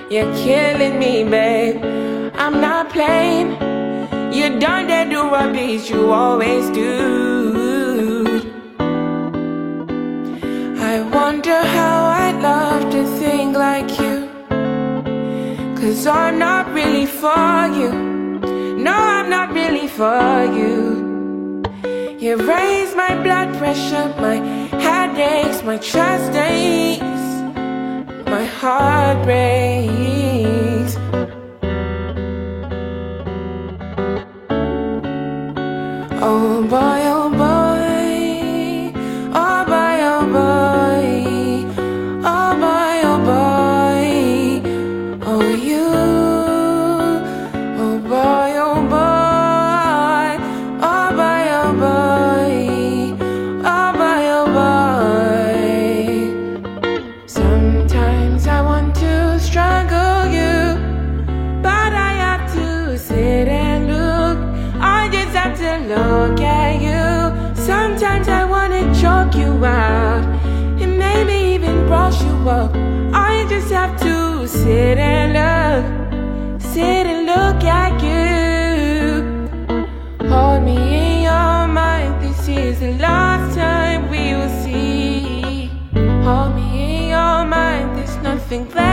You're killing me, babe. I'm not playing. You done that do rubbish you always do. I wonder how I'd love to think like you, 'cause I'm not really for you. No, I'm not really for you. You raise my blood pressure, my head aches, my chest aches, my heart breaks. Oh boy, oh boy, oh boy, oh boy, oh boy, oh boy, oh you, oh boy, oh boy, oh boy, oh boy, oh boy, oh boy. Sometimes I want to strangle you, but I have to sit and look. I just have to look at you. Sometimes I wanna choke you out and maybe even brush you up. I just have to sit and look at you. Hold me in your mind, this is the last time we will see. Hold me in your mind, there's nothing left.